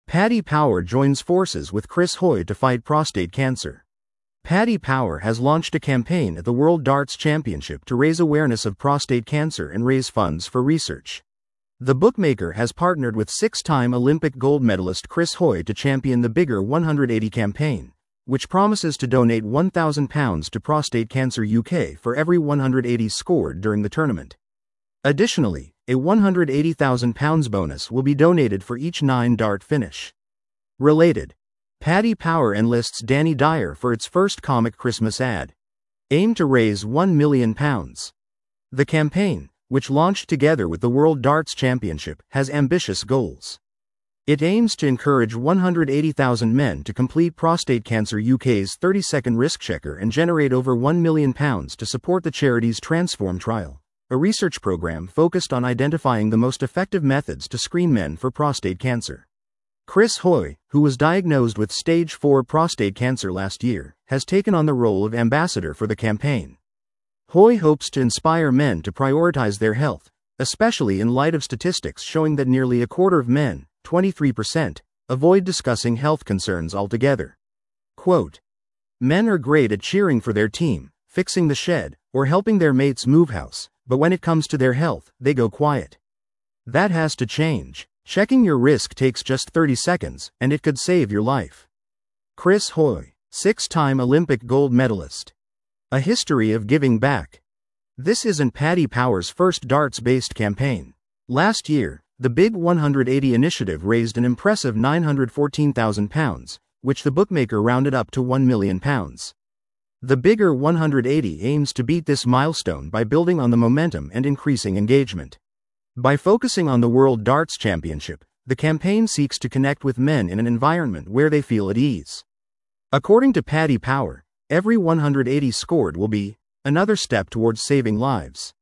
Paddy Power joins forces with Chris Hoy to fight prostate cancer. Paddy Power has launched a campaign at the World Darts Championship to raise awareness of prostate cancer and raise funds for research. The bookmaker has partnered with six-time Olympic gold medalist Chris Hoy to champion the Bigger 180 campaign, which promises to donate £1,000 to Prostate Cancer UK for every 180 scored during the tournament. Additionally, a £180,000 bonus will be donated for each 9-dart finish. Related, Paddy Power enlists Danny Dyer for its first comic Christmas ad. Aim to raise £1 million. The campaign, which launched together with the World Darts Championship, has ambitious goals. It aims to encourage 180,000 men to complete Prostate Cancer UK's 30-second risk checker and generate over £1 million to support the charity's Transform trial, a research program focused on identifying the most effective methods to screen men for prostate cancer. Chris Hoy, who was diagnosed with stage 4 prostate cancer last year, has taken on the role of ambassador for the campaign. Hoy hopes to inspire men to prioritize their health, especially in light of statistics showing that nearly a quarter of men, 23%, avoid discussing health concerns altogether. Quote, "Men are great at cheering for their team, fixing the shed, or helping their mates move house, but when it comes to their health, they go quiet. That has to change. Checking your risk takes just 30 seconds, and it could save your life." Chris Hoy, six-time Olympic gold medalist. A history of giving back. This isn't Paddy Power's first darts-based campaign. Last year, the Big 180 initiative raised an impressive £914,000, which the bookmaker rounded up to £1 million. The Bigger 180 aims to beat this milestone by building on the momentum and increasing engagement. By focusing on the World Darts Championship, the campaign seeks to connect with men in an environment where they feel at ease. According to Paddy Power, every 180 scored will be another step towards saving lives.